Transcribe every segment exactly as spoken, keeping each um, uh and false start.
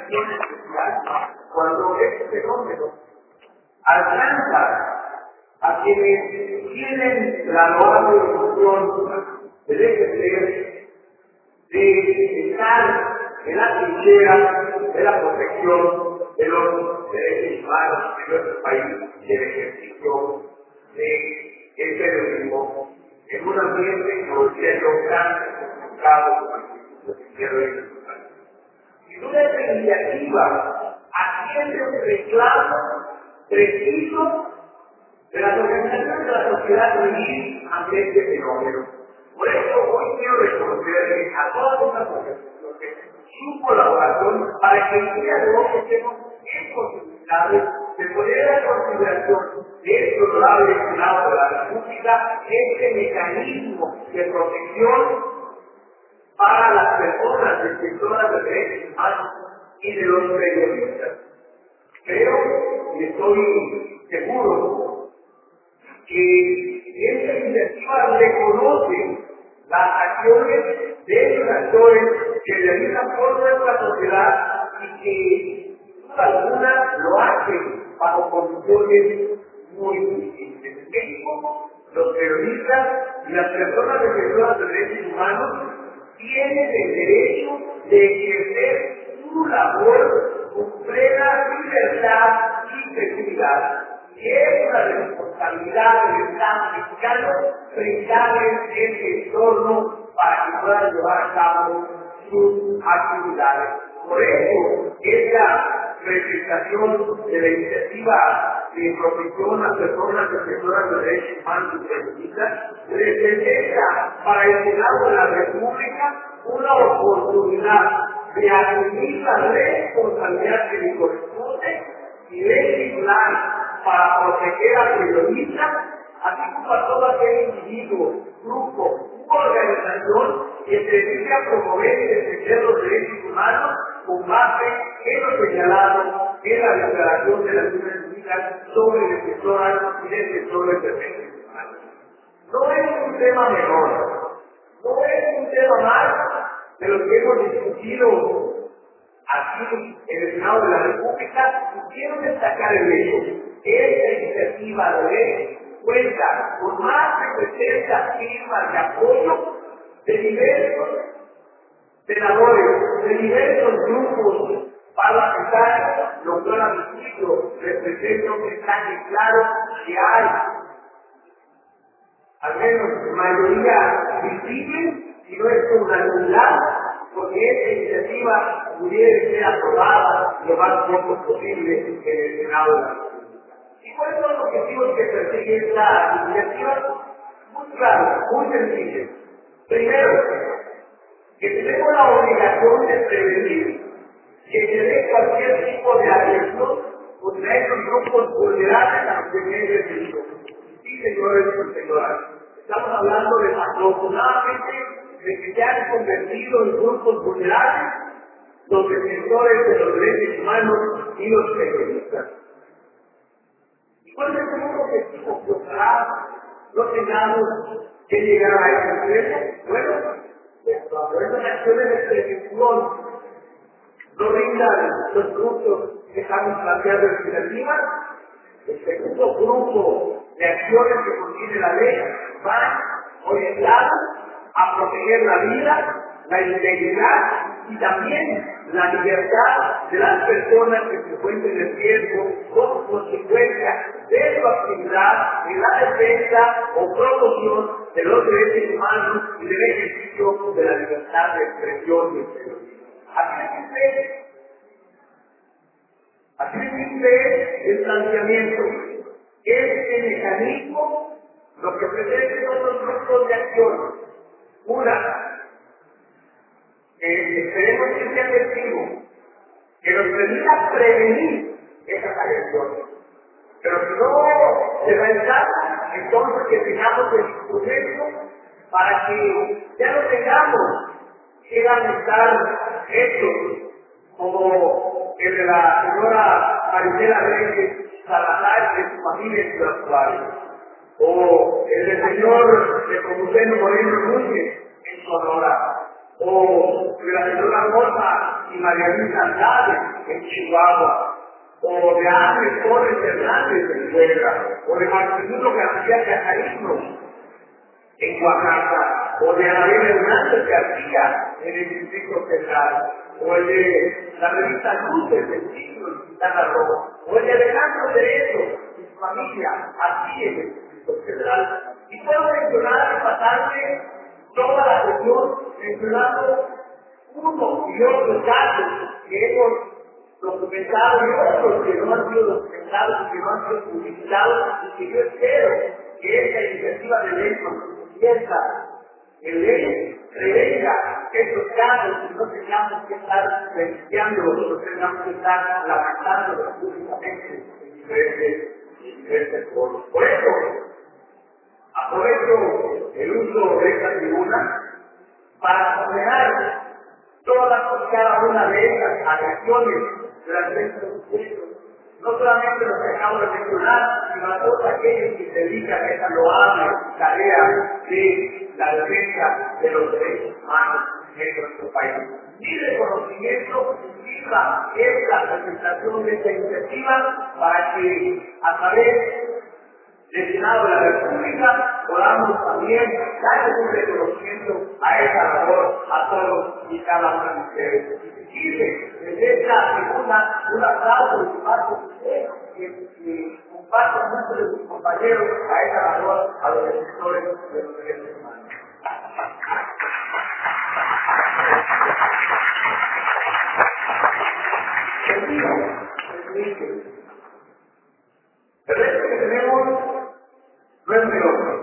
atención especial cuando este fenómeno alcanza a quienes tienen la loable función de ejercer, de estar en la trinchera de la protección de los derechos humanos de nuestro país y el ejercicio de el periodismo en un ambiente que nos siendo tan complicado como el que sin duda esta iniciativa atiende un reclamo preciso de las organizaciones de la sociedad civil ante este fenómeno. Por eso hoy quiero reconocerles a todas estas organizaciones su colaboración para que el día de hoy estemos en posibilidades de poner a consideración de este honorable Senado de la República este mecanismo de protección para las personas defensoras de derechos humanos y de los periodistas. Creo y estoy seguro que esta iniciativa reconoce las acciones de esos actores que realizan por nuestra sociedad y que, sin duda alguna, lo hacen bajo condiciones muy difíciles. En México, los periodistas y las personas defensoras de derechos humanos tienen el derecho de ejercer su labor con plena libertad y seguridad. Y es una responsabilidad del Estado mexicano brindarles este entorno para que puedan llevar a cabo sus actividades. Por eso, esta presentación de la iniciativa de protección a personas defensoras de derechos humanos y periodistas representa para el Senado de la República una oportunidad de asumir la responsabilidad que le corresponde y legislar para proteger al periodista, así como a todo aquel individuo, grupo u organización que se dedique a promover y defender los derechos humanos con base en lo señalado en la Declaración de las Naciones Unidas sobre defensoras y defensores de derechos humanos. No es un tema menor, no es un tema más de lo que hemos discutido aquí en el Senado de la República, y quiero destacar el hecho. Esta iniciativa de ley cuenta con más de sesenta firmas de apoyo de diversos senadores, de diversos grupos parlamentarios, lo cual a mi juicio representa un mensaje claro que hay, al menos mayoría visible, si no es una unidad, porque esta iniciativa pudiera ser aprobada lo más pronto posible en el Senado de la República. ¿Y cuáles son los objetivos que persigue esta iniciativa? Muy claro, muy sencillo. Primero, que tenemos la obligación de prevenir que se dé cualquier tipo de agresión contra esos grupos vulnerables a los que me he referido. Sí, señores y señoras, estamos hablando de afortunadamente de que se han convertido en grupos vulnerables los defensores de los derechos humanos y los periodistas. ¿Y cuál es el objetivo que ojalá no tengamos que llegar a ese extremo? Bueno, cuando esas acciones de prevención no rindan los grupos que estamos planteando en iniciativa, el segundo grupo de acciones que contiene la ley van orientadas a proteger la vida, la integridad y también la libertad de las personas que se encuentren en riesgo como consecuencia de su actividad en la defensa o promoción de los derechos humanos y del ejercicio de la libertad de expresión y de periodismo. Así existe, así existe el planteamiento. Este mecanismo lo que pretende son los grupos de acción. Una, que esperemos que sea efectivo, que nos permita prevenir esas agresiones. Pero si no se realiza, entonces que tengamos el instrumento para que ya no tengamos que lamentar hechos como el de la señora Marisela Reyes Salazar y de su familia en Ciudad Juárez, o el del señor Nepomuceno Moreno Núñez en Sonora, o de la señora Rosa y María Luisa Andrade en Chihuahua, o de Ángel Torres Hernández en Puebla, o de Marcelino García Cajarino en Oaxaca, o de Anabel Hernández García en el Distrito Central, o el de la revista Luces del Siglo en Quintana Roo, o el de Alejandro Derecho y su familia aquí en el Distrito Federal. Y puedo mencionar y pasarme toda la región mencionando uno y otros casos que hemos documentado y otros que no han sido documentados y que no han sido publicitados, y que yo espero que esta iniciativa de ley constituyenta en ley prevenga estos casos y no tengamos que estar beneficiándolos, no tengamos que estar lamentándolos públicamente en diferentes, diferentes foros. Por eso, aprovecho el uso de esta tribuna para condenar todas y cada una de estas agresiones de las leyes, no solamente los que acabo de mencionar, sino a todos aquellos que se dedican a esa loable tarea de la defensa de los derechos humanos en nuestro país. Mi reconocimiento sirva esta presentación de esta iniciativa para que a través del Senado de la República podamos también darles un reconocimiento a esa labor a todos y cada uno de ustedes. Y si sirve desde esta tribuna un aplauso de parte de ustedes que compartan muchos de sus compañeros a esa labor a los defensores de los derechos humanos. El reto que tenemos no es menor.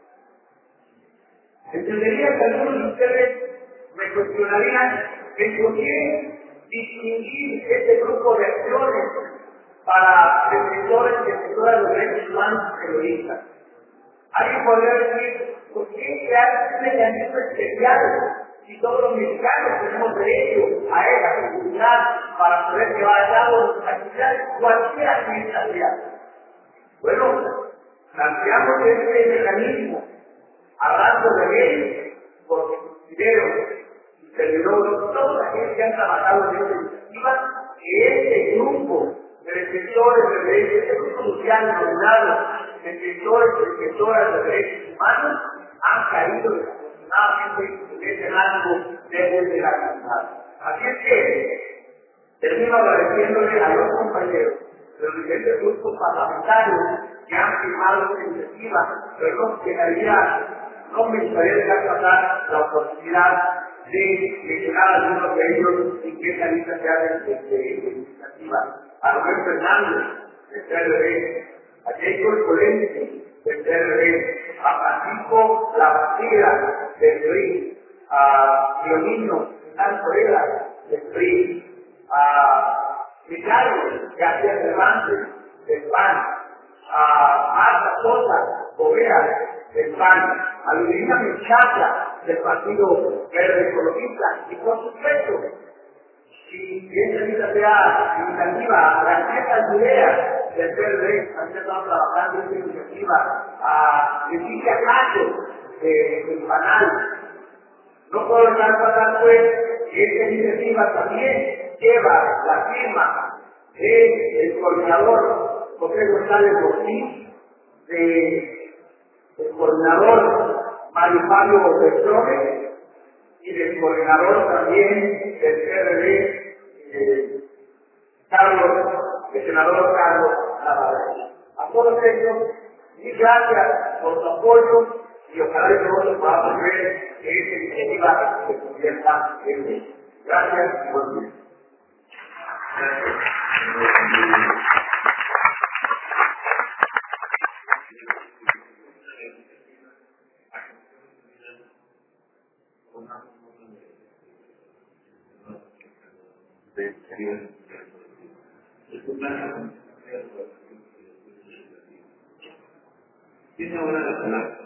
Entendería que algunos de ustedes me cuestionarían el por qué distinguir este grupo de acciones para defensores y defensoras de los derechos humanos terroristas. Alguien podría decir, ¿por qué se hace un mecanismo especial si todos los mexicanos tenemos derecho a esa seguridad para poder llevar a cabo nuestras actividades, cualquiera que esta sea? Bueno, planteamos este mecanismo hablando de ley, porque considero y servidores, todos aquellos que han trabajado en esta iniciativa, que este grupo de defensores de derechos, este grupo social denominado defensores y defensoras de derechos humanos, han caído desafortunadamente en ese rango de la comunidad. Así es que termino agradeciéndole a los compañeros de los diferentes grupos parlamentarios que han firmado esta iniciativa, pero no quedaría, no me gustaría dejar pasar la oportunidad de mencionar a algunos de ellos y que esta lista sea de, de, de, de iniciativa. A Rubén Fernández, del P R D, a Jacob Colente, del P R D, a Francisco Lavastida, del P R I, a Leonino Santorella, del P R I, a Ricardo García Cervantes, del P A N, a Marta Sosa Bovea, del P A N, a Ludivina Menchaca, del Partido Verde Ecologista, y por supuesto, si esta lista sea iniciativa, a García Caldulea, del P R D, también estamos trabajando en esta iniciativa, a Leticia Cacho, del Panal. No puedo dejar pasar pues que esta iniciativa también lleva la firma del coordinador José González Ortiz, del coordinador Mario Pablo Bertrone y del coordinador también del P R D, eh, Carlos, el senador Carlos Navarro. A todos ellos, mil gracias por su apoyo y ojalá que nosotros podamos ver que esta iniciativa se convierta en ley. Gracias y buen día. Tiene ahora la palabra.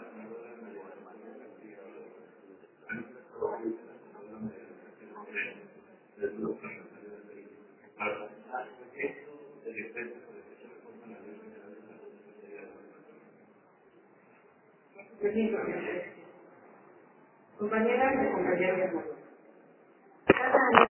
Compañeras y compañeros,